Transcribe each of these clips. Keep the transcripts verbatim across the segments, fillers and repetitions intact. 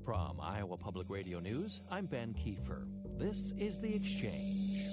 From Iowa Public Radio News, I'm Ben Kiefer. This is The Exchange.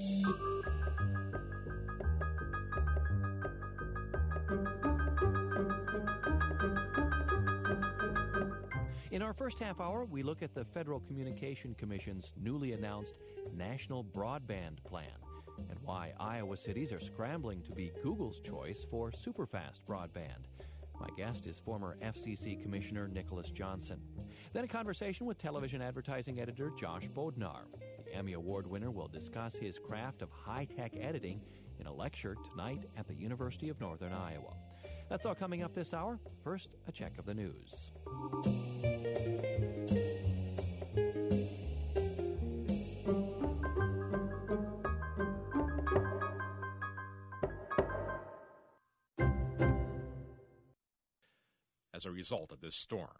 In our first half hour, we look at the Federal Communication Commission's newly announced National Broadband Plan and why Iowa cities are scrambling to be Google's choice for superfast broadband. My guest is former F C C Commissioner Nicholas Johnson. Then a conversation with television advertising editor Josh Bodnar. The Emmy Award winner will discuss his craft of high-tech editing in a lecture tonight at the University of Northern Iowa. That's all coming up this hour. First, a check of the news. As a result of this storm.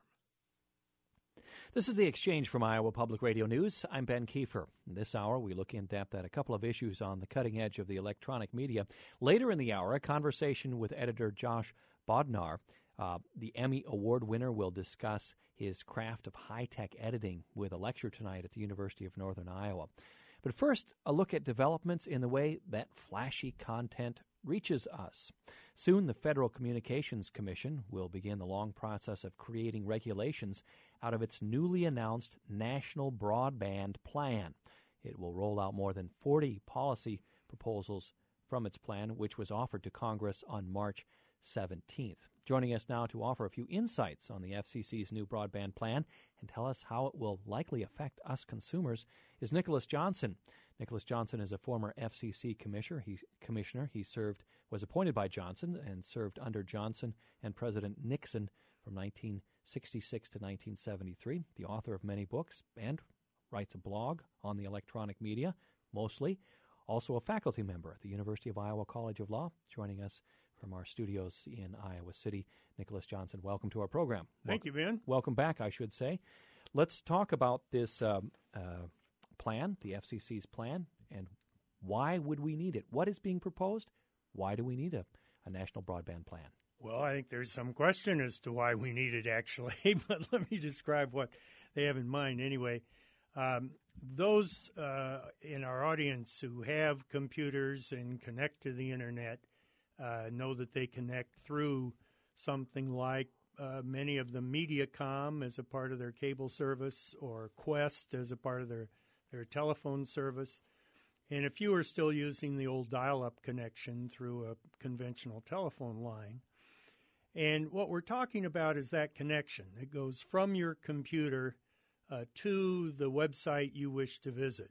This is The Exchange from Iowa Public Radio News. I'm Ben Kiefer. In this hour, we look in depth at a couple of issues on the cutting edge of the electronic media. Later in the hour, a conversation with editor Josh Bodnar. Uh, the Emmy Award winner will discuss his craft of high-tech editing with a lecture tonight at the University of Northern Iowa. But first, a look at developments in the way that flashy content reaches us. Soon, the Federal Communications Commission will begin the long process of creating regulations out of its newly announced National Broadband Plan. It will roll out more than forty policy proposals from its plan, which was offered to Congress on March seventeenth. Joining us now to offer a few insights on the F C C's new broadband plan and tell us how it will likely affect us consumers is Nicholas Johnson. Nicholas Johnson is a former F C C commissioner. He, commissioner. He served, was appointed by Johnson and served under Johnson and President Nixon from nineteen sixty-six to nineteen seventy-three. The author of many books and writes a blog on the electronic media, mostly. Also a faculty member at the University of Iowa College of Law. Joining us from our studios in Iowa City, Nicholas Johnson. Welcome to our program. Thank welcome, you, Ben. Welcome back, I should say. Let's talk about this um, uh, plan, the F C C's plan, and why would we need it? What is being proposed? Why do we need a, a national broadband plan? Well, I think there's some question as to why we need it, actually, but let me describe what they have in mind anyway. Um, those uh, in our audience who have computers and connect to the Internet uh, know that they connect through something like uh, many of them MediaCom as a part of their cable service or Quest as a part of their, their telephone service. And a few are still using the old dial-up connection through a conventional telephone line. And what we're talking about is that connection that goes from your computer uh, to the website you wish to visit.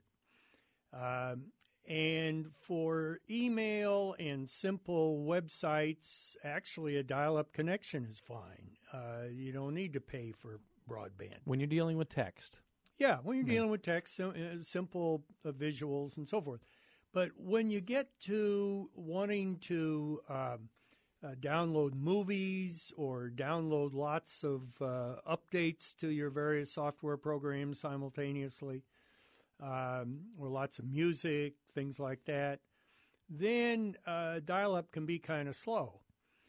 Um, and for email and simple websites, actually a dial-up connection is fine. Uh, you don't need to pay for broadband. When you're dealing with text. Yeah, when you're dealing with text, sim- uh, simple uh, visuals and so forth. But when you get to wanting to um, uh, download movies or download lots of uh, updates to your various software programs simultaneously, um, or lots of music, things like that, then uh, dial-up can be kind of slow.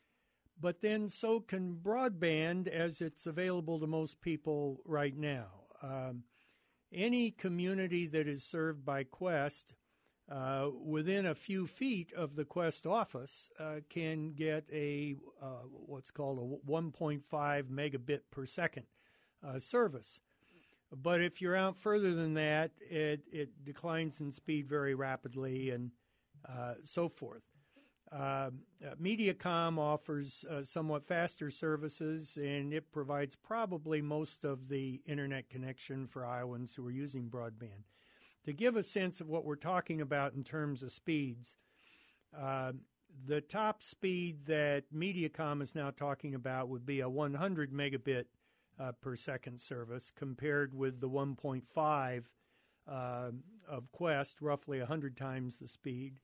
But then so can broadband as it's available to most people right now. Um, any community that is served by Quest uh, within a few feet of the Quest office uh, can get a uh, what's called a one point five megabit per second uh, service. But if you're out further than that, it, it declines in speed very rapidly and uh, so forth. Uh, uh, MediaCom offers uh, somewhat faster services, and it provides probably most of the Internet connection for Iowans who are using broadband. To give a sense of what we're talking about in terms of speeds, uh, the top speed that MediaCom is now talking about would be a one hundred megabit uh, per second service compared with the one point five uh, of Quest, roughly one hundred times the speed.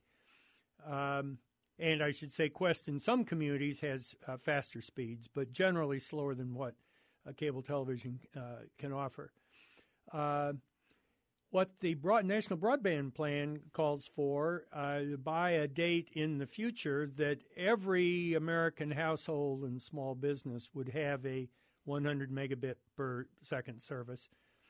Um, And I should say Quest in some communities has uh, faster speeds, but generally slower than what uh, cable television uh, can offer. Uh, what the broad, National Broadband Plan calls for uh, by a date in the future that every American household and small business would have a one hundred megabit per second service.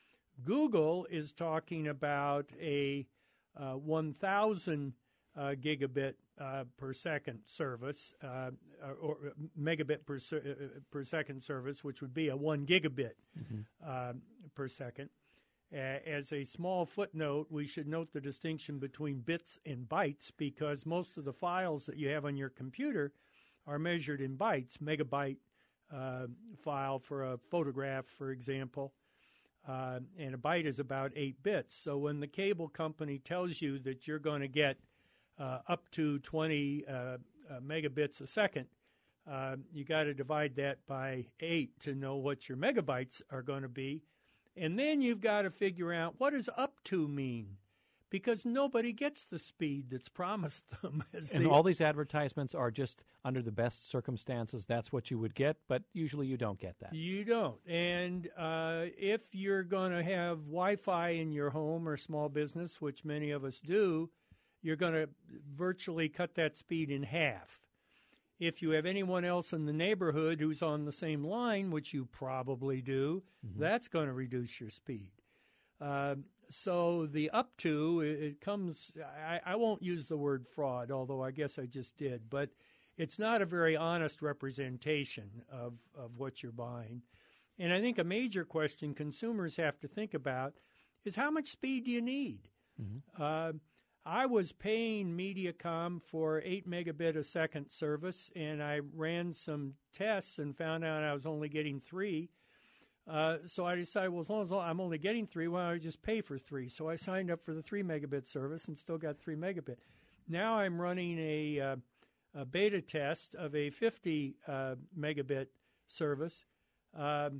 Google is talking about a uh, one thousand uh, gigabit uh, per second service, uh, or megabit per, uh, per second service, which would be a one gigabit mm-hmm. uh, per second. Uh, as a small footnote, we should note the distinction between bits and bytes, because most of the files that you have on your computer are measured in bytes. Megabyte uh, file for a photograph, for example, uh, and a byte is about eight bits. So when the cable company tells you that you're going to get uh, up to twenty uh, uh, megabits a second, uh, you got to divide that by eight to know what your megabytes are going to be. And then you've got to figure out, what does up to mean? Because nobody gets the speed that's promised them. As and the, all these advertisements are just under the best circumstances. That's what you would get, but usually you don't get that. You don't. And uh, if you're going to have Wi-Fi in your home or small business, which many of us do, you're going to virtually cut that speed in half. If you have anyone else in the neighborhood who's on the same line, which you probably do, mm-hmm. that's going to reduce your speed. Uh, so the up to, it, it comes, I, I won't use the word fraud, although I guess I just did, but it's not a very honest representation of, of what you're buying. And I think a major question consumers have to think about is, how much speed do you need? Mm-hmm. Uh, I was paying Mediacom for eight megabit a second service, and I ran some tests and found out I was only getting three. Uh, so I decided, well, as long as I'm only getting three, why don't I just pay for three? So I signed up for the three megabit service and still got three megabit. Now I'm running a, uh, a beta test of a fifty uh, megabit service, um,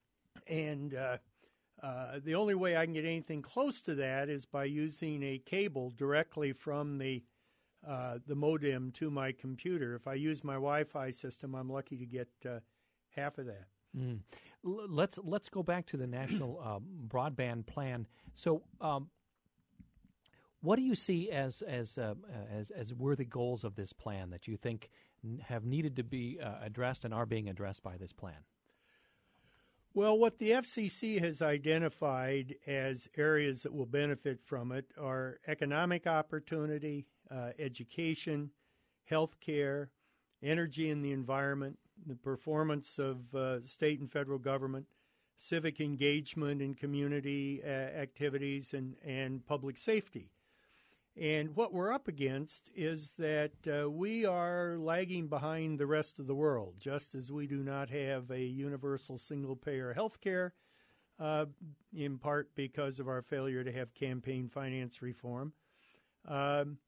and uh, Uh, the only way I can get anything close to that is by using a cable directly from the uh, the modem to my computer. If I use my Wi-Fi system, I'm lucky to get uh, half of that. Mm. L- let's let's go back to the national uh, broadband plan. So, um, what do you see as as uh, as as worthy goals of this plan that you think have needed to be uh, addressed and are being addressed by this plan? Well, what the F C C has identified as areas that will benefit from it are economic opportunity, uh, education, health care, energy and the environment, the performance of uh, state and federal government, civic engagement in community uh, activities, and, and public safety. And what we're up against is that uh, we are lagging behind the rest of the world, just as we do not have a universal single-payer health care, uh, in part because of our failure to have campaign finance reform. Um,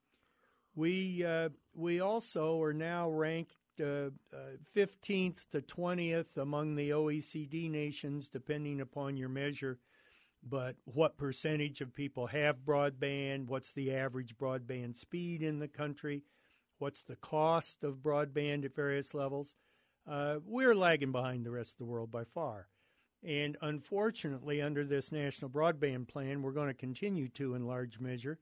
we uh, we also are now ranked uh, uh, fifteenth to twentieth among the O E C D nations, depending upon your measure. But what percentage of people have broadband? What's the average broadband speed in the country? What's the cost of broadband at various levels? Uh, we're lagging behind the rest of the world by far. And unfortunately, under this national broadband plan, we're going to continue to in large measure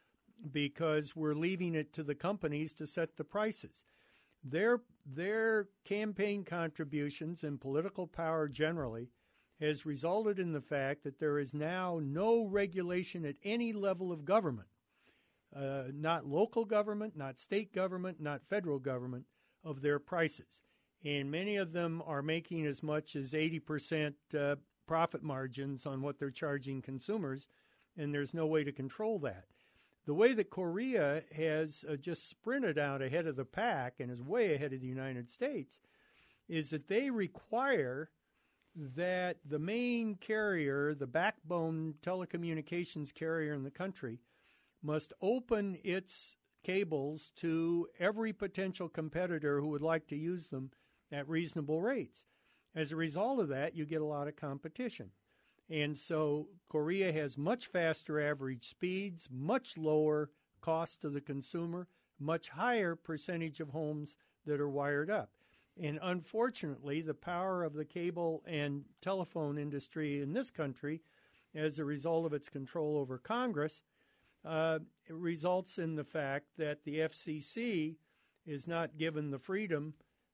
because we're leaving it to the companies to set the prices. Their, their campaign contributions and political power generally has resulted in the fact that there is now no regulation at any level of government, uh, not local government, not state government, not federal government, of their prices. And many of them are making as much as eighty percent uh, profit margins on what they're charging consumers, and there's no way to control that. The way that Korea has uh, just sprinted out ahead of the pack and is way ahead of the United States is that they require that the main carrier, the backbone telecommunications carrier in the country, must open its cables to every potential competitor who would like to use them at reasonable rates. As a result of that, you get a lot of competition. And so Korea has much faster average speeds, much lower cost to the consumer, much higher percentage of homes that are wired up. And unfortunately, the power of the cable and telephone industry in this country, as a result of its control over Congress, uh, it results in the fact that the F C C is not given the freedom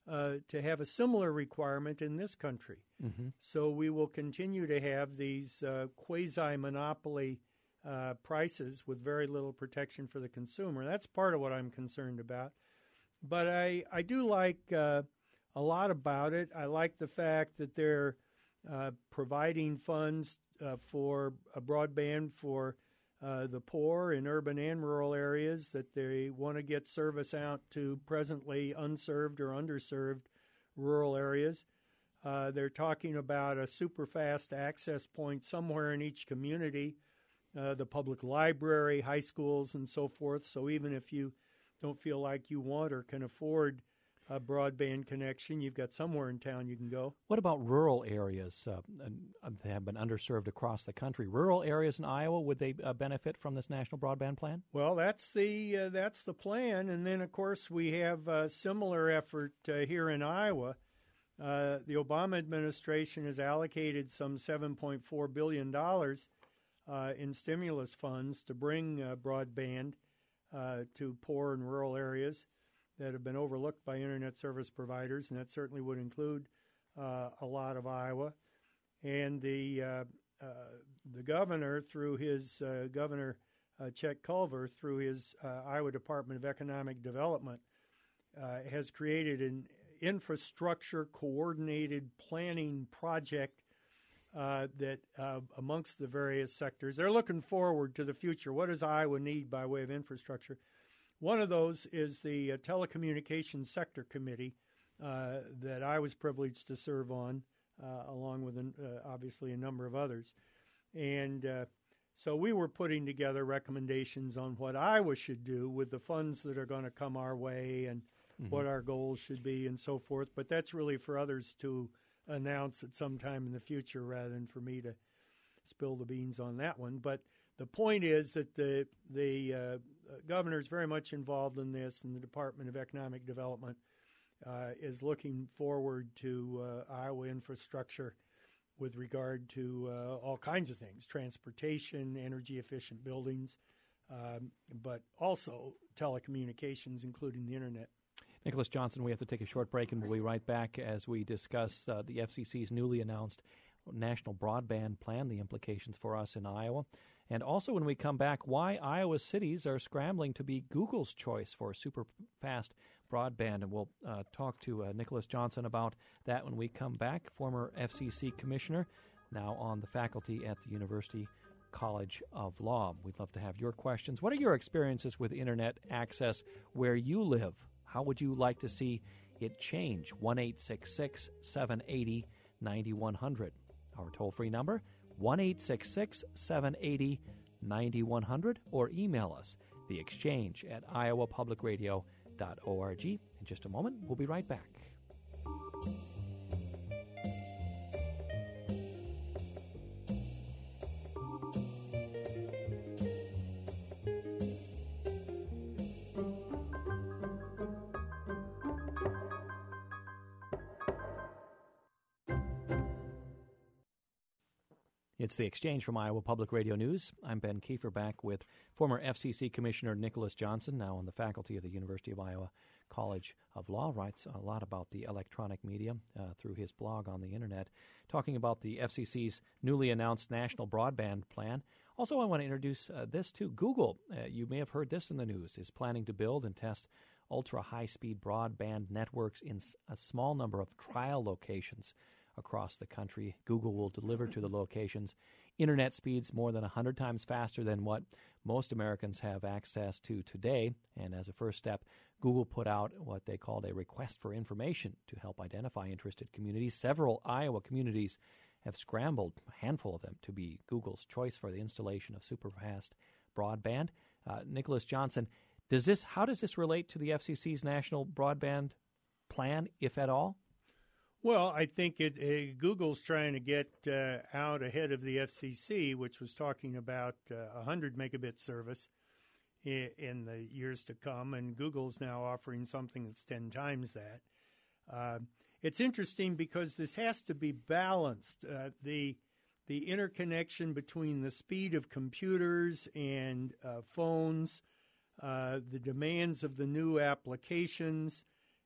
uh, to have a similar requirement in this country. Mm-hmm. So we will continue to have these uh, quasi-monopoly uh, prices with very little protection for the consumer. That's part of what I'm concerned about. But I, I do like uh, a lot about it. I like the fact that they're uh, providing funds uh, for a broadband for uh, the poor in urban and rural areas, that they want to get service out to presently unserved or underserved rural areas. Uh, they're talking about a super fast access point somewhere in each community, uh, the public library, high schools, and so forth. So even if you don't feel like you want or can afford a broadband connection, you've got somewhere in town you can go. What about rural areas uh, that have been underserved across the country? Rural areas in Iowa, would they uh, benefit from this national broadband plan? Well, that's the uh, that's the plan. And then, of course, we have a similar effort uh, here in Iowa. Uh, the Obama administration has allocated some seven point four billion dollars uh, in stimulus funds to bring uh, broadband uh, to poor and rural areas that have been overlooked by Internet service providers, and that certainly would include uh, a lot of Iowa. And the uh, uh, the governor, through his uh, Governor uh, Chet Culver, through his uh, Iowa Department of Economic Development, uh, has created an infrastructure coordinated planning project uh, that uh, amongst the various sectors, they're looking forward to the future. What does Iowa need by way of infrastructure? One of those is the uh, Telecommunications Sector Committee uh, that I was privileged to serve on, uh, along with an, uh, obviously a number of others. And uh, so we were putting together recommendations on what Iowa should do with the funds that are going to come our way and mm-hmm. what our goals should be and so forth. But that's really for others to announce at some time in the future rather than for me to spill the beans on that one. But the point is that the the uh, governor is very much involved in this, and the Department of Economic Development uh, is looking forward to uh, Iowa infrastructure with regard to uh, all kinds of things, transportation, energy-efficient buildings, um, but also telecommunications, including the Internet. Nicholas Johnson, we have to take a short break, and we'll be right back as we discuss uh, the F C C's newly announced National Broadband Plan, the implications for us in Iowa. And also, when we come back, why Iowa cities are scrambling to be Google's choice for super fast broadband. And we'll uh, talk to uh, Nicholas Johnson about that when we come back, former F C C commissioner, now on the faculty at the University College of Law. We'd love to have your questions. What are your experiences with Internet access where you live? How would you like to see it change? one eight six six, seven eight zero, nine one zero zero. Our toll-free number, one eight six six, seven eight zero, nine one zero zero, or email us, the exchange at iowa public radio dot org. In just a moment, we'll be right back. It's the Exchange from Iowa Public Radio News. I'm Ben Kiefer, back with former F C C Commissioner Nicholas Johnson, now on the faculty of the University of Iowa College of Law. Writes a lot about the electronic media uh, through his blog on the Internet, talking about the F C C's newly announced National Broadband Plan. Also, I want to introduce uh, this too. Google, uh, you may have heard this in the news, is planning to build and test ultra-high-speed broadband networks in a small number of trial locations across the country. Google will deliver to the locations internet speeds more than one hundred times faster than what most Americans have access to today. And as a first step, Google put out what they called a request for information to help identify interested communities. Several Iowa communities have scrambled, a handful of them, to be Google's choice for the installation of superfast broadband. Uh, Nicholas Johnson, does this? How does this relate to the F C C's National Broadband Plan, if at all? Well, I think it, uh, Google's trying to get uh, out ahead of the F C C, which was talking about uh, one hundred megabit service in, in the years to come, and Google's now offering something that's ten times that. Uh, it's interesting because this has to be balanced. Uh, the the interconnection between the speed of computers and uh, phones, uh, the demands of the new applications,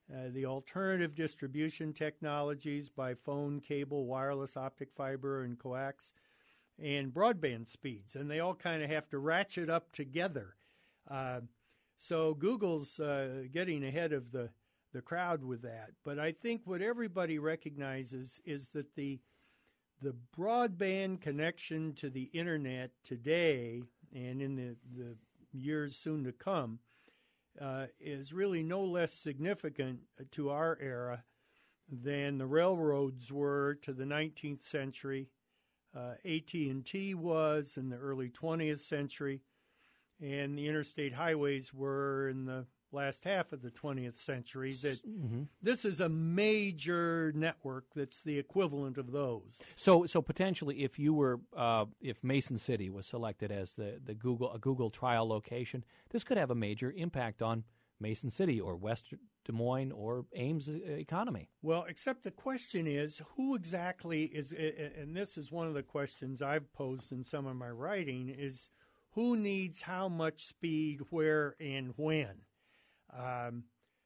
uh, the alternative distribution technologies by phone, cable, wireless, optic fiber, and coax, and broadband speeds. And they all kind of have to ratchet up together. Uh, so Google's uh, getting ahead of the, the crowd with that. But I think what everybody recognizes is that the the broadband connection to the Internet today and in the, the years soon to come uh, is really no less significant to our era than the railroads were to the nineteenth century, uh, A T and T was in the early twentieth century, and the interstate highways were in the last half of the twentieth century. That mm-hmm. This is a major network that's the equivalent of those. So, so potentially, if you were, uh, if Mason City was selected as the, the Google a Google trial location, this could have a major impact on Mason City or West Des Moines or Ames economy. Well, except the question is, who exactly is, and this is one of the questions I've posed in some of my writing, is who needs how much speed, where, and when? Um,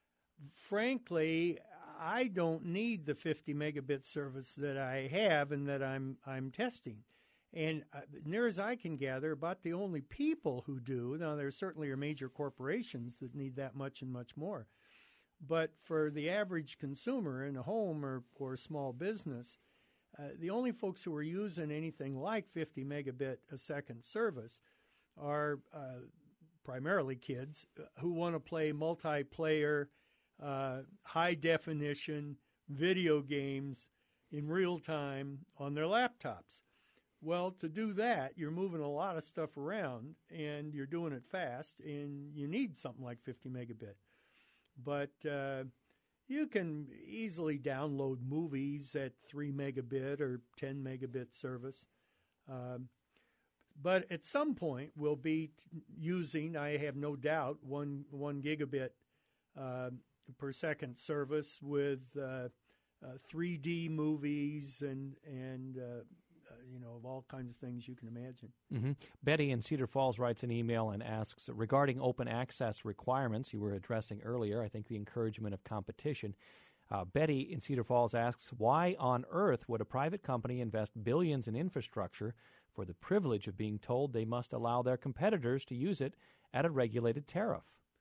frankly, I don't need the fifty megabit service that I have and that I'm I'm testing. And uh, near as I can gather, about the only people who do, now there certainly are major corporations that need that much and much more. But for the average consumer in a home or, or a small business, uh, the only folks who are using anything like fifty megabit a second service are uh, primarily kids who want to play multiplayer, uh, high-definition video games in real time on their laptops. Well, to do that, you're moving a lot of stuff around, and you're doing it fast, and you need something like fifty megabit. But uh, you can easily download movies at three megabit or ten megabit service. Um, But at some point, we'll be t- using, I have no doubt, one one gigabit uh, per second service with uh, uh, three D movies and and uh, uh, you know of all kinds of things you can imagine. Mm-hmm. Betty in Cedar Falls writes an email and asks regarding open access requirements you were addressing earlier. I think the encouragement of competition. Uh, Betty in Cedar Falls asks, why on earth would a private company invest billions in infrastructure for the privilege of being told they must allow their competitors to use it at a regulated tariff?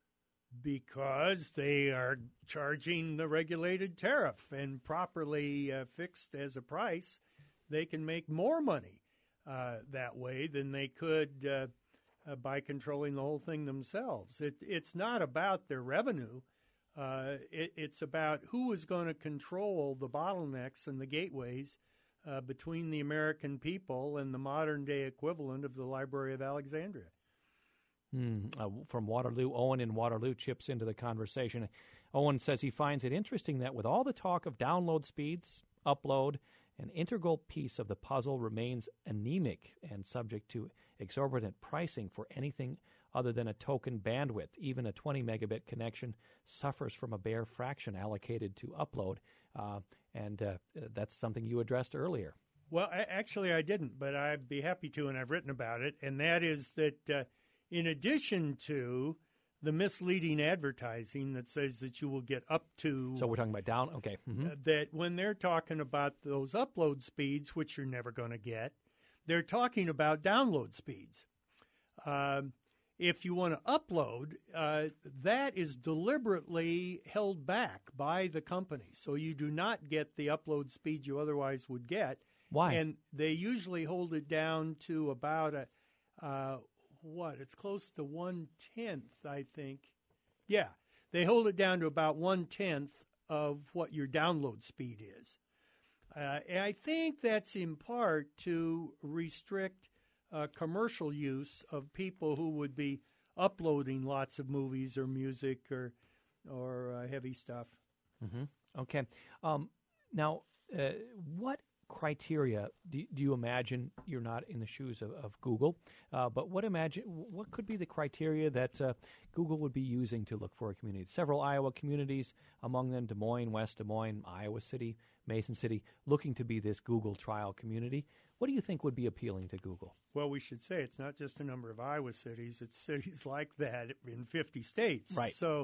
Because they are charging the regulated tariff, and properly uh, fixed as a price, they can make more money uh, that way than they could uh, uh, by controlling the whole thing themselves. It, it's not about their revenue. Uh, it, it's about who is going to control the bottlenecks and the gateways uh, between the American people and the modern-day equivalent of the Library of Alexandria. Hmm. Uh, from Waterloo, Owen in Waterloo chips into the conversation. Owen says he finds it interesting that with all the talk of download speeds, upload, an integral piece of the puzzle remains anemic and subject to exorbitant pricing for anything other than a token bandwidth. Even a twenty megabit connection suffers from a bare fraction allocated to upload, uh, and uh, that's something you addressed earlier. Well, actually I didn't, but I'd be happy to, and I've written about it, and that is that uh, in addition to the misleading advertising that says that you will get up to... So we're talking about down, okay. Mm-hmm. Uh, that when they're talking about those upload speeds, which you're never going to get, they're talking about download speeds. Um, if you want to upload, uh, that is deliberately held back by the company. So you do not get the upload speed you otherwise would get. Why? And they usually hold it down to about a... Uh, what? It's close to one-tenth, I think. Yeah, they hold it down to about one-tenth of what your download speed is. Uh, and I think that's in part to restrict uh, commercial use of people who would be uploading lots of movies or music or or uh, heavy stuff. Mm-hmm. Okay. Um, now, uh, what criteria do, do you imagine? You're not in the shoes of, of Google, uh, but what imagine what could be the criteria that uh, Google would be using to look for a community? Several Iowa communities, among them Des Moines, West Des Moines, Iowa City, Mason City, looking to be this Google trial community. What do you think would be appealing to Google? Well, we should say it's not just a number of Iowa cities; it's cities like that in fifty states. Right. So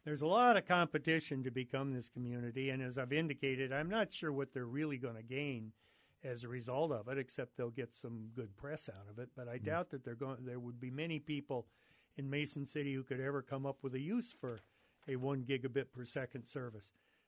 there's a lot of competition to become this community, and as I've indicated, I'm not sure what they're really going to gain as a result of it, except they'll get some good press out of it. But I mm. doubt that they're going. There would be many people in Mason City who could ever come up with a use for a one gigabit per second service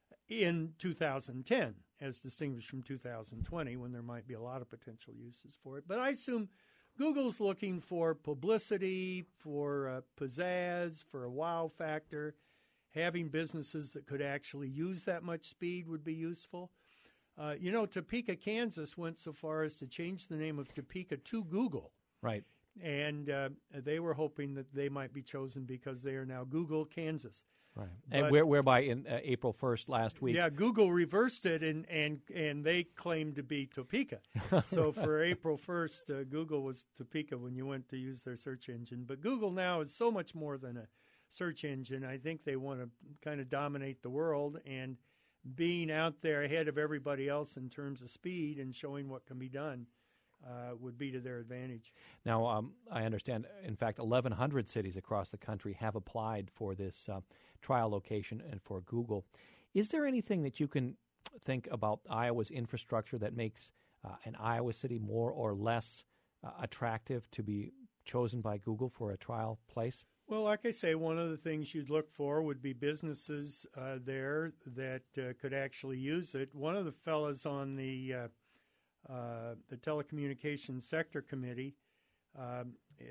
in two thousand ten, as distinguished from two thousand twenty, when there might be a lot of potential uses for it. But I assume Google's looking for publicity, for uh, pizzazz, for a wow factor. Having businesses that could actually use that much speed would be useful. Uh, you know, Topeka, Kansas went so far as to change the name of Topeka to Google. Right. And uh, they were hoping that they might be chosen because they are now Google, Kansas. Right. But, and where, whereby in uh, April first last week. Yeah, Google reversed it, and, and, and they claimed to be Topeka. So for April first, uh, Google was Topeka when you went to use their search engine. But Google now is so much more than a search engine. I think they want to kind of dominate the world, and being out there ahead of everybody else in terms of speed and showing what can be done uh, would be to their advantage. Now, um, I understand, in fact, eleven hundred cities across the country have applied for this uh, trial location and for Google. Is there anything that you can think about Iowa's infrastructure that makes uh, an Iowa city more or less uh, attractive to be chosen by Google for a trial place? Well, like I say, one of the things you'd look for would be businesses uh, there that uh, could actually use it. One of the fellows on the uh, uh, the telecommunications sector committee, um,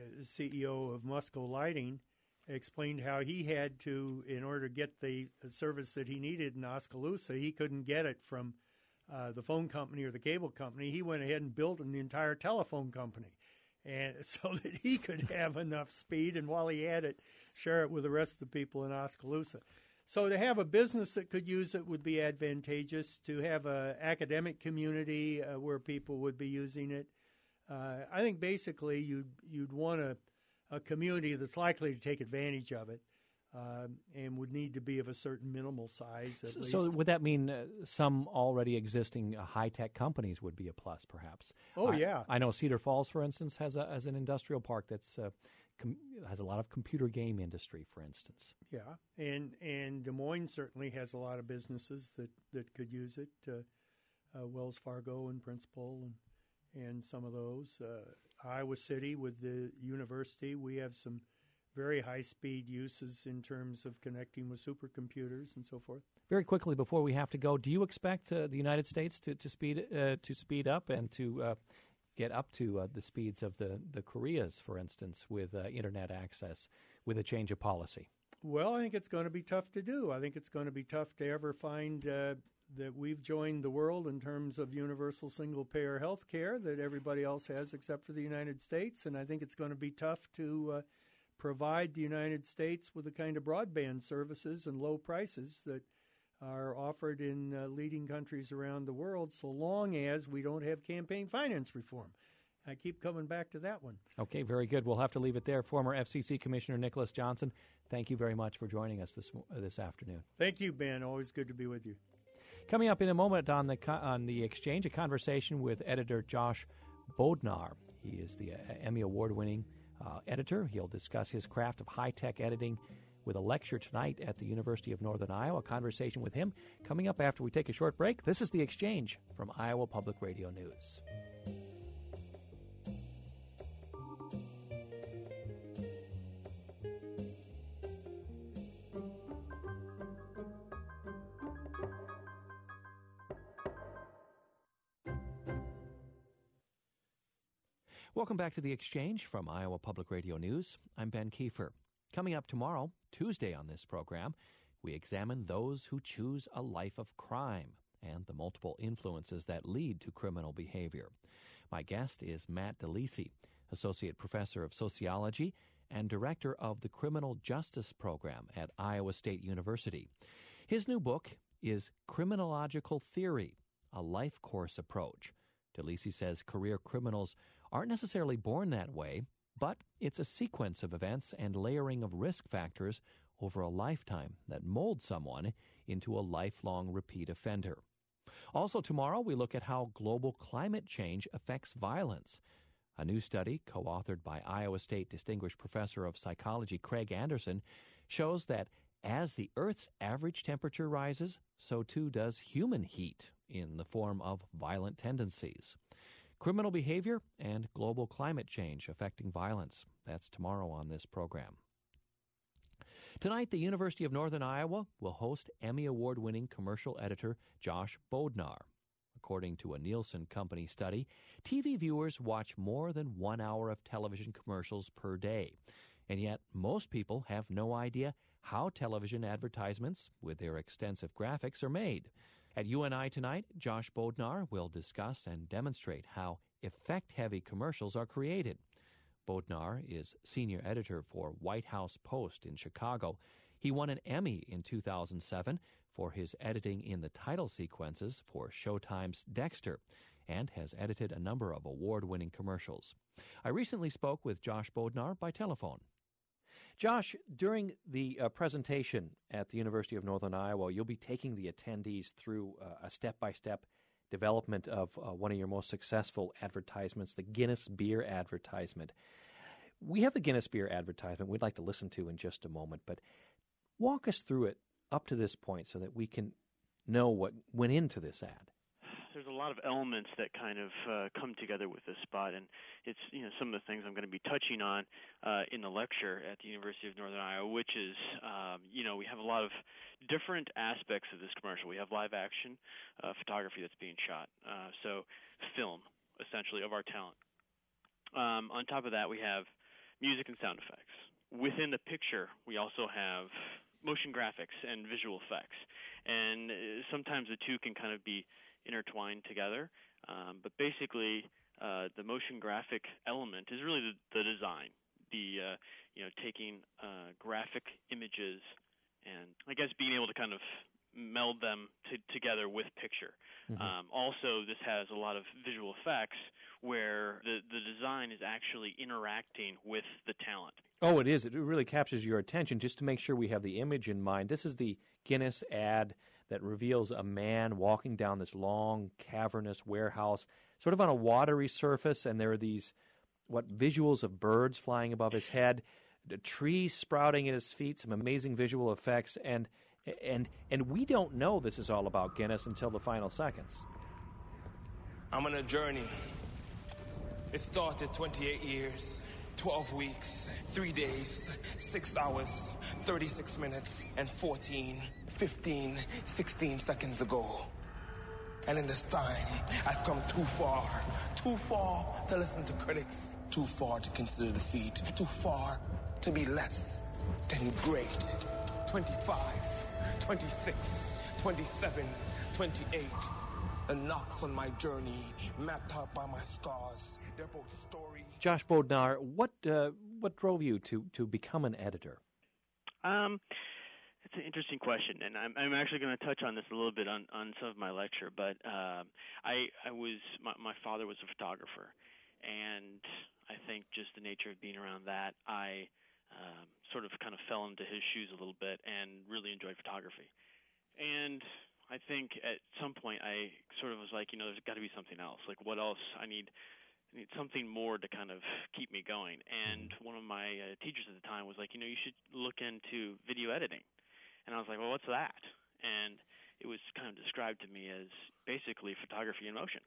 C E O of Musco Lighting, explained how he had to, in order to get the service that he needed in Oskaloosa, he couldn't get it from uh, the phone company or the cable company. He went ahead and built an entire telephone company. And so that he could have enough speed, and while he had it, share it with the rest of the people in Oskaloosa. So to have a business that could use it would be advantageous. To have an academic community uh, where people would be using it, uh, I think basically you'd you'd want a, a community that's likely to take advantage of it. Um, and would need to be of a certain minimal size at so, least. So would that mean uh, some already existing uh, high-tech companies would be a plus, perhaps? Oh, I, yeah. I know Cedar Falls, for instance, has a, has an industrial park that's uh, com- has a lot of computer game industry, for instance. Yeah, and and Des Moines certainly has a lot of businesses that, that could use it. Uh, uh, Wells Fargo and Principal and, and some of those. Uh, Iowa City with the university, we have some very high-speed uses in terms of connecting with supercomputers and so forth. Very quickly, before we have to go, do you expect uh, the United States to to speed uh, to speed up and to uh, get up to uh, the speeds of the, the Koreas, for instance, with uh, Internet access, with a change of policy? Well, I think it's going to be tough to do. I think it's going to be tough to ever find uh, that we've joined the world in terms of universal single-payer health care that everybody else has except for the United States, and I think it's going to be tough to uh, provide the United States with the kind of broadband services and low prices that are offered in uh, leading countries around the world, so long as we don't have campaign finance reform. I keep coming back to that one. Okay, very good. We'll have to leave it there. Former F C C Commissioner Nicholas Johnson, thank you very much for joining us this uh, this afternoon. Thank you, Ben. Always good to be with you. Coming up in a moment on the on the exchange, a conversation with editor Josh Bodnar. He is the uh, Emmy Award-winning Uh, editor. He'll discuss his craft of high-tech editing with a lecture tonight at the University of Northern Iowa. A conversation with him coming up after we take a short break. This is The Exchange from Iowa Public Radio News. Welcome back to The Exchange from Iowa Public Radio News. I'm Ben Kiefer. Coming up tomorrow, Tuesday on this program, we examine those who choose a life of crime and the multiple influences that lead to criminal behavior. My guest is Matt DeLisi, Associate Professor of Sociology and Director of the Criminal Justice Program at Iowa State University. His new book is Criminological Theory, a Life Course Approach. DeLisi says career criminals aren't necessarily born that way, but it's a sequence of events and layering of risk factors over a lifetime that mold someone into a lifelong repeat offender. Also tomorrow, we look at how global climate change affects violence. A new study, co-authored by Iowa State Distinguished Professor of Psychology Craig Anderson, shows that As the Earth's average temperature rises, so too does human heat in the form of violent tendencies. Criminal behavior and global climate change affecting violence. That's tomorrow on this program. Tonight, the University of Northern Iowa will host Emmy Award-winning commercial editor Josh Bodnar. According to a Nielsen Company study, T V viewers watch more than one hour of television commercials per day. And yet, most people have no idea how television advertisements, with their extensive graphics, are made. At U N I tonight, Josh Bodnar will discuss and demonstrate how effect-heavy commercials are created. Bodnar is senior editor for White House Post in Chicago. He won an Emmy in two thousand seven for his editing in the title sequences for Showtime's Dexter, and has edited a number of award-winning commercials. I recently spoke with Josh Bodnar by telephone. Josh, during the uh, presentation at the University of Northern Iowa, you'll be taking the attendees through uh, a step-by-step development of uh, one of your most successful advertisements, the Guinness Beer advertisement. We have the Guinness Beer advertisement we'd like to listen to in just a moment, but walk us through it up to this point so that we can know what went into this ad. There's a lot of elements that kind of uh, come together with this spot, and it's you know some of the things I'm going to be touching on uh, in the lecture at the University of Northern Iowa, which is um, you know we have a lot of different aspects of this commercial. We have live action uh, photography that's being shot, uh, so film essentially of our talent. Um, on top of that, we have music and sound effects. Within the picture, we also have motion graphics and visual effects, and uh, sometimes the two can kind of be intertwined together, um, but basically uh, the motion graphic element is really the, the design, the uh, you know taking uh, graphic images and I guess being able to kind of meld them t- together with picture. Mm-hmm. Um, also, this has a lot of visual effects where the, the design is actually interacting with the talent. Oh, it is. It really captures your attention. Just to make sure we have the image in mind, this is the Guinness ad that reveals a man walking down this long, cavernous warehouse, sort of on a watery surface, and there are these, what, visuals of birds flying above his head, the trees sprouting at his feet, some amazing visual effects, and and and we don't know this is all about Guinness until the final seconds. I'm on a journey. It started twenty-eight years, twelve weeks, three days, six hours, thirty-six minutes, and fourteen, fifteen, sixteen seconds ago. And in this time, I've come too far, too far to listen to critics, too far to consider defeat, too far to be less than great. twenty-five, twenty-six, twenty-seven, twenty-eight. The knocks on my journey, mapped out by my scars, they're both story. Josh Bodnar, what uh, what drove you to, to become an editor? Um, it's an interesting question, and I'm, I'm actually going to touch on this a little bit on, on some of my lecture. But um, I I was my, my father was a photographer, and I think just the nature of being around that, I um, sort of kind of fell into his shoes a little bit and really enjoyed photography. And I think at some point I sort of was like, you know, there's got to be something else. Like, what else? I need I need something more to kind of keep me going. And one of my uh, teachers at the time was like, you know, you should look into video editing. And I was like, well, what's that? And it was kind of described to me as basically photography in motion.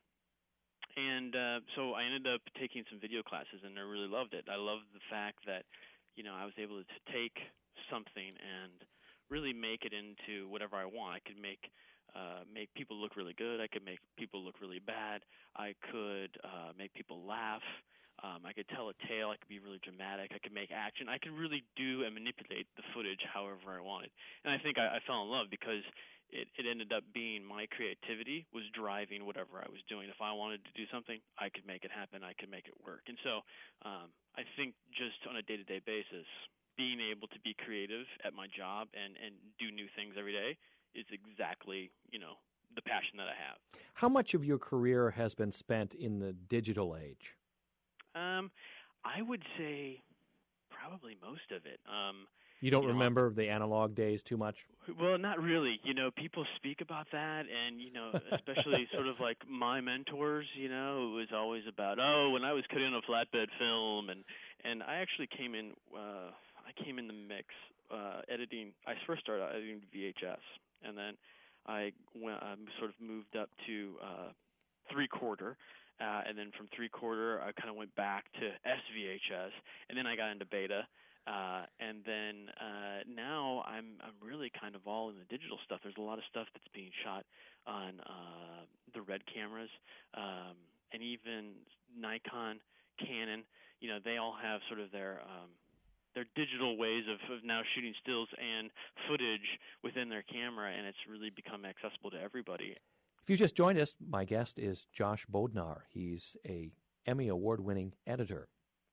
And uh, so I ended up taking some video classes, and I really loved it. I loved the fact that, you know, I was able to take something and really make it into whatever I want. I could make uh, make people look really good. I could make people look really bad. I could uh, make people laugh. Um, I could tell a tale. I could be really dramatic. I could make action. I could really do and manipulate the footage however I wanted. And I think I, I fell in love because it, it ended up being my creativity was driving whatever I was doing. If I wanted to do something, I could make it happen. I could make it work. And so um, I think just on a day-to-day basis, being able to be creative at my job and, and do new things every day is exactly, you know, the passion that I have. How much of your career has been spent in the digital age? Um, I would say probably most of it. Um, you don't you know, remember the analog days too much? Well, not really. You know, people speak about that, and, you know, especially sort of like my mentors, you know, it was always about, oh, when I was cutting a flatbed film, and, and I actually came in, uh, I came in the mix uh, editing. I first started out editing V H S, and then I went, um, sort of moved up to uh, three quarter, uh, and then from three quarter I kind of went back to S V H S, and then I got into beta. Uh, and then uh, now I'm I'm really kind of all in the digital stuff. There's a lot of stuff that's being shot on uh, the Red cameras, um, and even Nikon, Canon. You know, they all have sort of their um, their digital ways of, of now shooting stills and footage within their camera, and it's really become accessible to everybody. If you just joined us, my guest is Josh Bodnar. He's a Emmy Award-winning editor.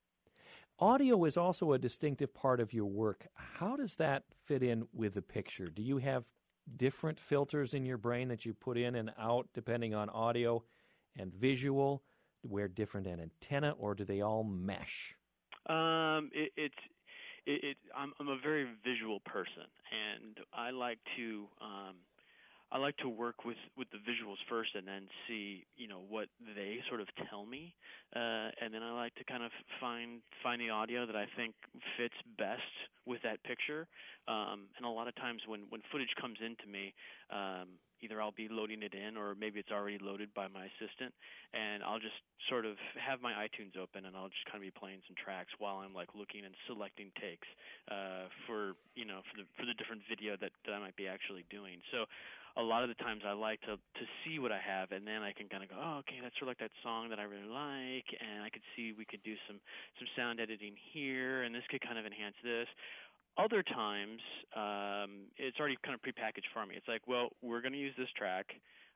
Audio is also a distinctive part of your work. How does that fit in with the picture? Do you have different filters in your brain that you put in and out depending on audio and visual? Wear different an antenna, or do they all mesh? Um, it, it's it, it. I'm, I'm a very visual person, and I like to. Um, I like to work with, with the visuals first and then see, you know, what they sort of tell me. Uh, and then I like to kind of find find the audio that I think fits best with that picture. Um, and a lot of times when, when footage comes into me, um, either I'll be loading it in or maybe it's already loaded by my assistant, and I'll just sort of have my iTunes open and I'll just kind of be playing some tracks while I'm like looking and selecting takes uh, for, you know, for the for the different video that, that I might be actually doing. So a lot of the times I like to to see what I have, and then I can kind of go, oh, okay, that's sort of like that song that I really like, and I could see we could do some, some sound editing here, and this could kind of enhance this. Other times, um, it's already kind of prepackaged for me. It's like, well, we're going to use this track,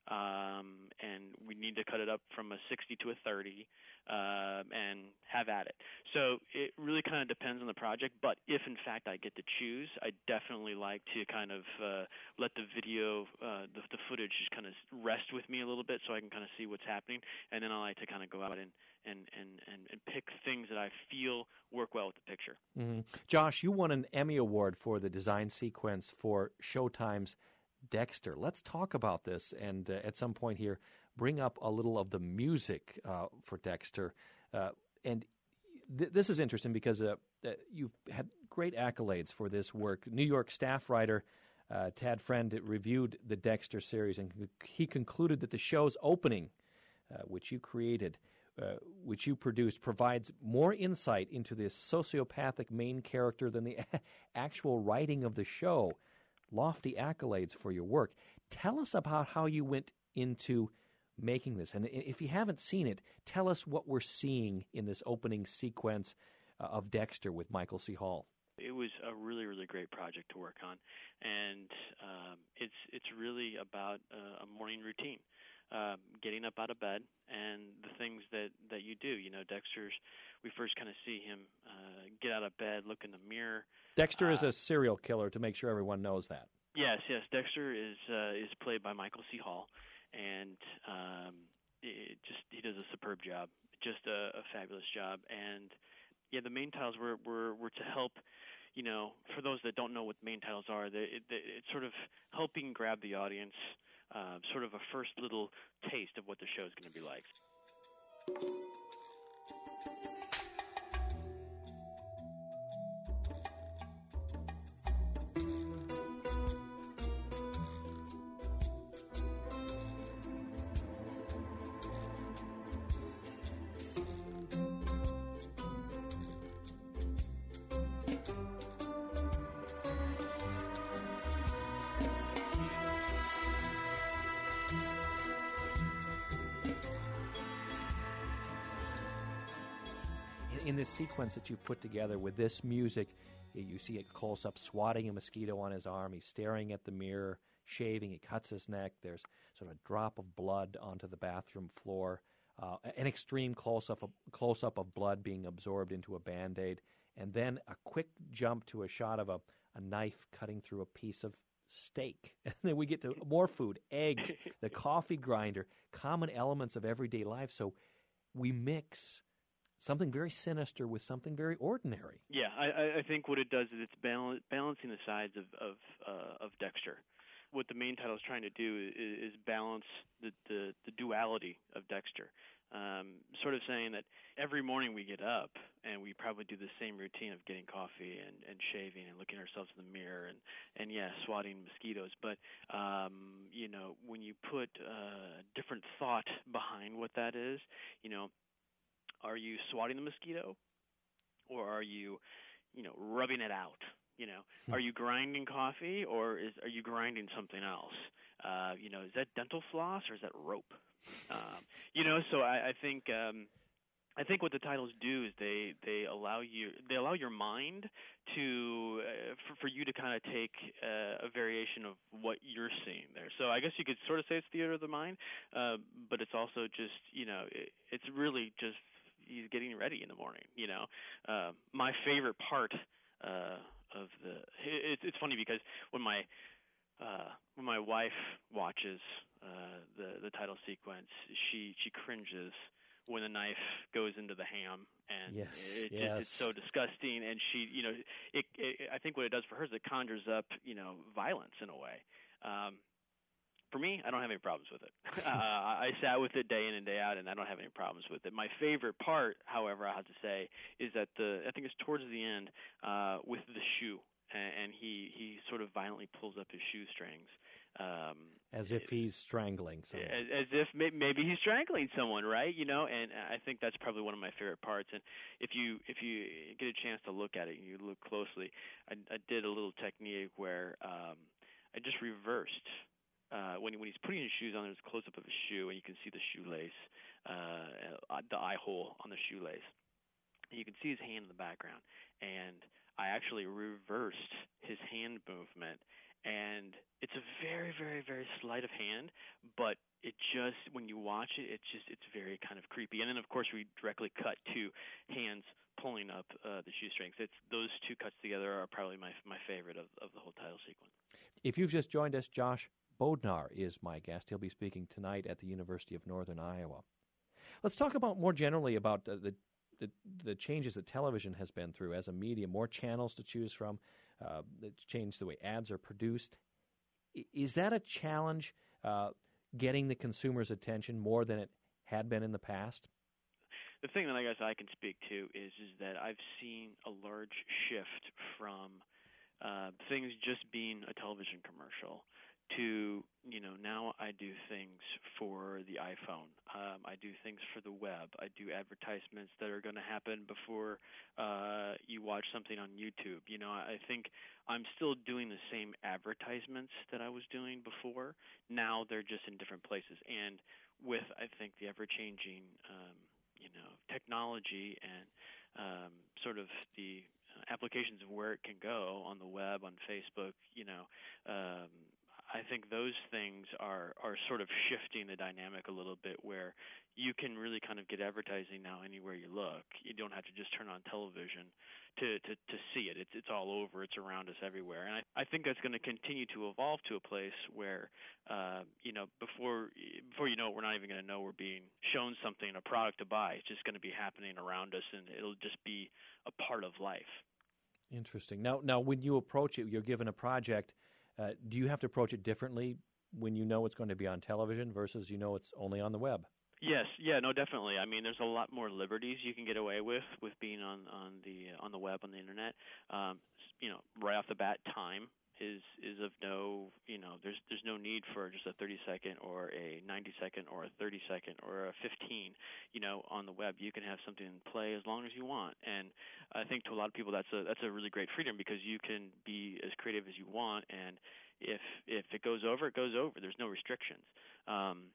um, and we need to cut it up from a sixty to a thirty, uh, and have at it. So it really kind of depends on the project, but if, in fact, I get to choose, I definitely like to kind of uh, let the video, uh, the, the footage just kind of rest with me a little bit so I can kind of see what's happening, and then I like to kind of go out and, and, and, and, and pick things that I feel work well with the picture. Mm-hmm. Josh, you won an Emmy Award for the design sequence for Showtime's Dexter. Let's talk about this, and uh, at some point here, bring up a little of the music uh, for Dexter. Uh, and th- this is interesting because uh, uh, you've had great accolades for this work. New York staff writer uh, Tad Friend reviewed the Dexter series, and he concluded that the show's opening, uh, which you created, uh, which you produced, provides more insight into the sociopathic main character than the actual writing of the show. Lofty accolades for your work. Tell us about how you went into making this. And if you haven't seen it, tell us what we're seeing in this opening sequence uh, of Dexter with Michael C. Hall. It was a really, really great project to work on, and um, it's it's really about uh, a morning routine, uh, getting up out of bed, and the things that, that you do. You know, Dexter's, we first kind of see him uh, get out of bed, look in the mirror. Dexter uh, is a serial killer, to make sure everyone knows that. Yes, yes. Dexter is uh, is played by Michael C. Hall, and um, it just he does a superb job, just a, a fabulous job. And yeah, the main titles were, were, were to help, you know, for those that don't know what main titles are, they, it, it's sort of helping grab the audience, uh, sort of a first little taste of what the show is going to be like. In this sequence that you've put together with this music, you see a close-up swatting a mosquito on his arm. He's staring at the mirror, shaving. He cuts his neck. There's sort of a drop of blood onto the bathroom floor, uh, an extreme close-up of, close-up of blood being absorbed into a Band-Aid, and then a quick jump to a shot of a, a knife cutting through a piece of steak. And then we get to more food, eggs, the coffee grinder, common elements of everyday life. So we mix something very sinister with something very ordinary. Yeah, I, I think what it does is it's balance, balancing the sides of of, uh, of Dexter. What the main title is trying to do is, is balance the, the, the duality of Dexter. Um, sort of saying that every morning we get up and we probably do the same routine of getting coffee and, and shaving and looking ourselves in the mirror and, and yeah, swatting mosquitoes. But, um, you know, when you put uh, different thought behind what that is, you know, are you swatting the mosquito or are you, you know, rubbing it out? You know, are you grinding coffee or is are you grinding something else? Uh, you know, is that dental floss or is that rope? Um, you know, so I, I think um, I think what the titles do is they, they allow you they allow your mind to uh, for, for you to kind of take uh, a variation of what you're seeing there. So I guess you could sort of say it's theater of the mind, uh, but it's also just you know it, it's really just you getting ready in the morning. You know, uh, my favorite part uh, of the it, it's funny because when my Uh, when my wife watches uh, the the title sequence, she she cringes when the knife goes into the ham, and yes, it, yes. Just, it's so disgusting. And she, you know, it, it. I think what it does for her is it conjures up, you know, violence in a way. Um, for me, I don't have any problems with it. uh, I sat with it day in and day out, and I don't have any problems with it. My favorite part, however, I have to say, is that the I think it's towards the end uh, with the shoe. And he, he sort of violently pulls up his shoestrings. Um, as if he's strangling someone. As, as if maybe he's strangling someone, right? You know, and I think that's probably one of my favorite parts. And if you if you get a chance to look at it and you look closely, I, I did a little technique where um, I just reversed. Uh, when, he, when he's putting his shoes on, there's a close-up of his shoe, and you can see the shoelace, uh, the eye hole on the shoelace. And you can see his hand in the background. And I actually reversed his hand movement, and it's a very, very, very sleight of hand, but it just, when you watch it, it's just, it's very kind of creepy. And then, of course, we directly cut to hands pulling up uh, the shoestrings. It's those two cuts together are probably my my favorite of, of the whole title sequence. If you've just joined us, Josh Bodnar is my guest. He'll be speaking tonight at the University of Northern Iowa. Let's talk about more generally about uh, the The, the changes that television has been through as a medium, more channels to choose from. Uh, it's changed the way ads are produced. I, is that a challenge, uh, getting the consumer's attention more than it had been in the past? The thing that I guess I can speak to is is that I've seen a large shift from uh, things just being a television commercial to, you know, now I do things for the iPhone. Um, I do things for the web. I do advertisements that are going to happen before uh, you watch something on YouTube. You know, I think I'm still doing the same advertisements that I was doing before. Now they're just in different places. And with, I think, the ever-changing, um, you know, technology and um, sort of the applications of where it can go on the web, on Facebook, you know, um, I think those things are, are sort of shifting the dynamic a little bit where you can really kind of get advertising now anywhere you look. You don't have to just turn on television to, to, to see it. It's it's all over. It's around us everywhere. And I, I think that's going to continue to evolve to a place where, uh, you know, before before you know it, we're not even going to know we're being shown something, a product to buy. It's just going to be happening around us, and it'll just be a part of life. Interesting. Now, now when you approach it, you're given a project. Uh, do you have to approach it differently when you know it's going to be on television versus you know it's only on the web? Yes, yeah, no, definitely. I mean, there's a lot more liberties you can get away with with being on on the on the web, on the internet. Um, you know, right off the bat, time is is of no, you know, there's there's no need for just a thirty second or a ninety second or a thirty second or a fifteen. You know, on the web, you can have something play as long as you want, and I think to a lot of people that's a that's a really great freedom because you can be as creative as you want, and if if it goes over, it goes over. There's no restrictions. Um,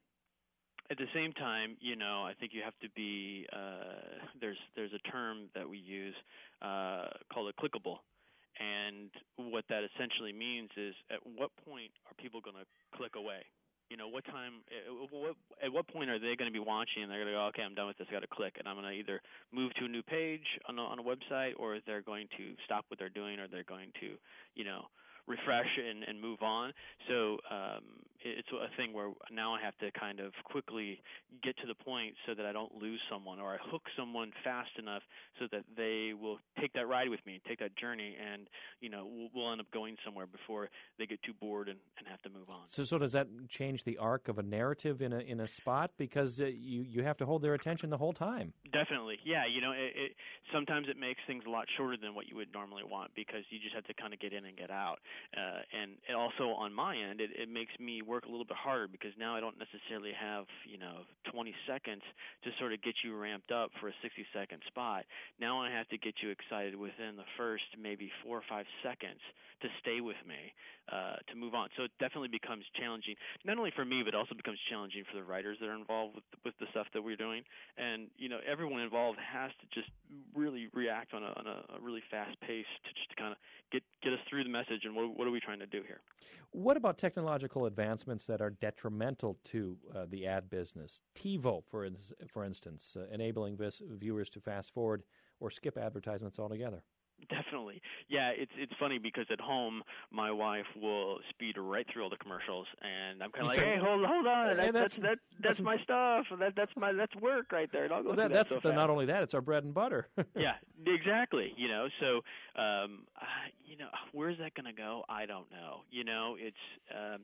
At the same time, you know, I think you have to be. Uh, there's there's a term that we use uh, called a clickable, and what that essentially means is at what point are people going to click away? You know, what time? What, at what point are they going to be watching and they're going to go, okay, I'm done with this. I got to click, and I'm going to either move to a new page on a, on a website, or they're going to stop what they're doing, or they're going to, you know, refresh and, and move on. So um, it's a thing where now I have to kind of quickly get to the point so that I don't lose someone, or I hook someone fast enough so that they will take that ride with me, take that journey, and you know we'll, we'll end up going somewhere before they get too bored and, and have to move on. So, so does that change the arc of a narrative in a in a spot, because uh, you you have to hold their attention the whole time? Definitely, yeah. You know, it, it, sometimes it makes things a lot shorter than what you would normally want because you just have to kind of get in and get out. Uh, and it also on my end, it, it makes me work a little bit harder because now I don't necessarily have you know twenty seconds to sort of get you ramped up for a sixty second spot. Now I have to get you excited within the first maybe four or five seconds to stay with me, uh, to move on. So it definitely becomes challenging, not only for me, but also becomes challenging for the writers that are involved with with the stuff that we're doing. And you know, everyone involved has to just really react on a, on a, a really fast pace to just to kind of get get us through the message and what what are we trying to do here. What about technological advancements that are detrimental to uh, the ad business? TiVo, for ins- for instance, uh, enabling vis- viewers to fast forward or skip advertisements altogether. Definitely. Yeah, it's it's funny because at home my wife will speed right through all the commercials and I'm kind of like, hey, hold hold on, Hey, that, that's, that's that that's my stuff. That that's my that's work right there. And I'll go well, through that, that that's so the, fast. not only that, it's our bread and butter. Yeah, exactly. You know, so um, uh, you know, where's that going to go? I don't know. You know, it's um,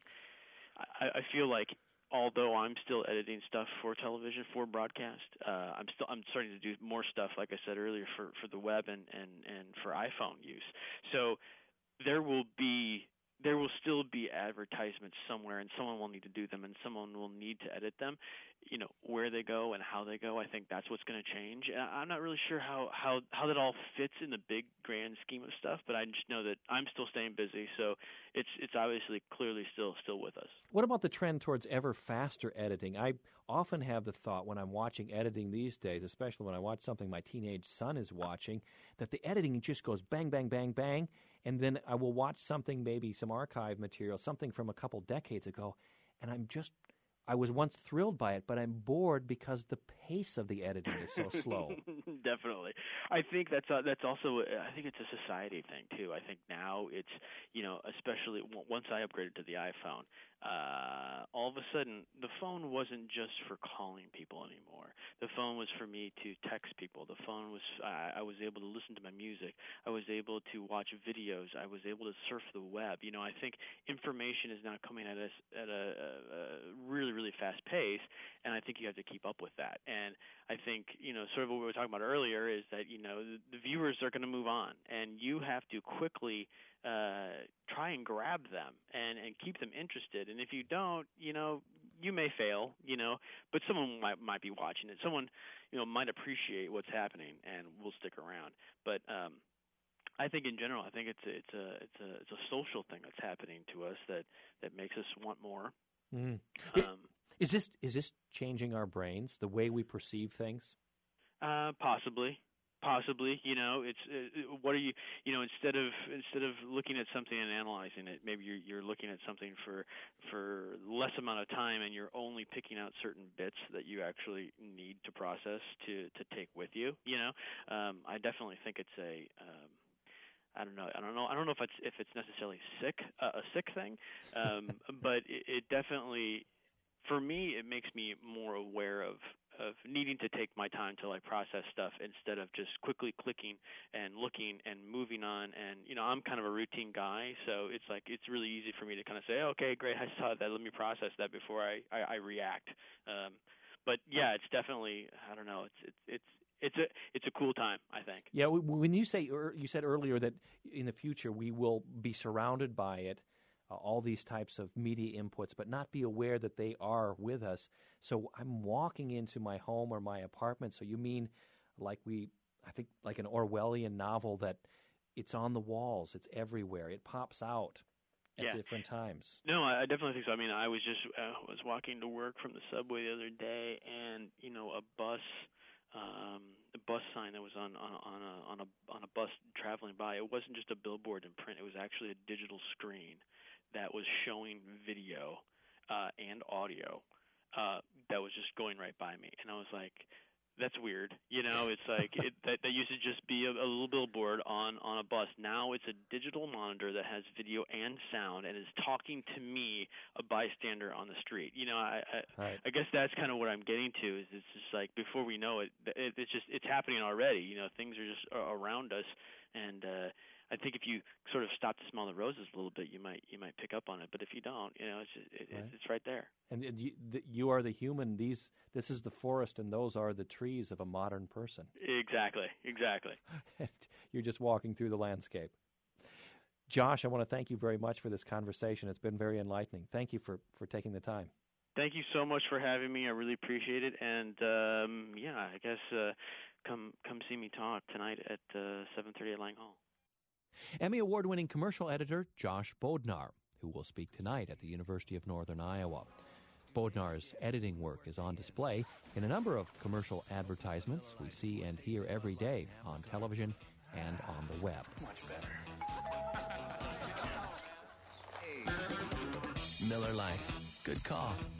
I, I feel like. Although I'm still editing stuff for television, for broadcast, uh, I'm still I'm starting to do more stuff, like I said earlier, for, for the web and, and, and for iPhone use. So there will be there will still be advertisements somewhere, and someone will need to do them, and someone will need to edit them. You know, where they go and how they go, I think that's what's going to change. And I'm not really sure how, how, how that all fits in the big grand scheme of stuff, but I just know that I'm still staying busy, so it's it's obviously clearly still still with us. What about the trend towards ever faster editing? I often have the thought when I'm watching editing these days, especially when I watch something my teenage son is watching, that the editing just goes bang, bang, bang, bang, and then I will watch something, maybe some archive material, something from a couple decades ago, and I'm just I was once thrilled by it, but I'm bored because the pace of the editing is so slow. Definitely. I think that's uh, that's also I think it's a society thing too. I think now it's, you know, especially w- once I upgraded to the iPhone, uh, all of a sudden the phone wasn't just for calling people anymore. The phone was for me to text people. The phone was I, I was able to listen to my music. I was able to watch videos. I was able to surf the web. You know, I think information is now coming at us at a, a, a really really fast pace, and I think you have to keep up with that. And I think, you know, sort of what we were talking about earlier is that, you know, the, the viewers are going to move on, and you have to quickly uh, try and grab them and, and keep them interested. And if you don't, you know, you may fail, you know, but someone might might be watching it. Someone, you know, might appreciate what's happening and will stick around. But um, I think in general, I think it's a, it's a it's a it's a social thing that's happening to us that, that makes us want more. Mm. Um, is this is this changing our brains, the way we perceive things? Uh, possibly, possibly. You know, it's uh, what are you? You know, instead of instead of looking at something and analyzing it, maybe you're you're looking at something for for less amount of time, and you're only picking out certain bits that you actually need to process to to take with you. You know, um, I definitely think it's a um, I don't know. I don't know. I don't know if it's if it's necessarily sick, uh, a sick thing, um, but it, it definitely, for me, it makes me more aware of, of needing to take my time to like process stuff instead of just quickly clicking and looking and moving on. And you know, I'm kind of a routine guy, so it's like it's really easy for me to kind of say, okay, great, I saw that. Let me process that before I I, I react. Um, but yeah, it's definitely I don't know. It's it's it's. It's a it's a cool time, I think. Yeah, when you say you said earlier that in the future we will be surrounded by it, uh, all these types of media inputs, but not be aware that they are with us. So I'm walking into my home or my apartment. So you mean like we, I think like an Orwellian novel that it's on the walls, it's everywhere, it pops out at yeah. different times. No, I definitely think so. I mean, I was just uh, was walking to work from the subway the other day, and you know, a bus. Um, the bus sign that was on on on a on a on a bus traveling by. It wasn't just a billboard in print. It was actually a digital screen that was showing video uh, and audio uh, that was just going right by me. And I was like, that's weird. You know, it's like it, that, that used to just be a, a little billboard on, on a bus. Now it's a digital monitor that has video and sound and is talking to me, a bystander on the street. You know, I I, right. I guess that's kind of what I'm getting to. Is it's just like before we know it, it, it's just it's happening already. You know, things are just around us, and uh, I think if you sort of stop to smell the roses a little bit, you might you might pick up on it. But if you don't, you know, it's just, it, right. it's right there. And you, the, you are the human. These this is the forest, and those are the trees of a modern person. Exactly, exactly. You're just walking through the landscape. Josh, I want to thank you very much for this conversation. It's been very enlightening. Thank you for, for taking the time. Thank you so much for having me. I really appreciate it. And um, yeah, I guess uh, come come see me talk tonight at uh, seven thirty at Lang Hall. Emmy Award-winning commercial editor Josh Bodnar, who will speak tonight at the University of Northern Iowa. Bodnar's editing work is on display in a number of commercial advertisements we see and hear every day on television and on the web. Much better. Hey. Miller Lite. Good call.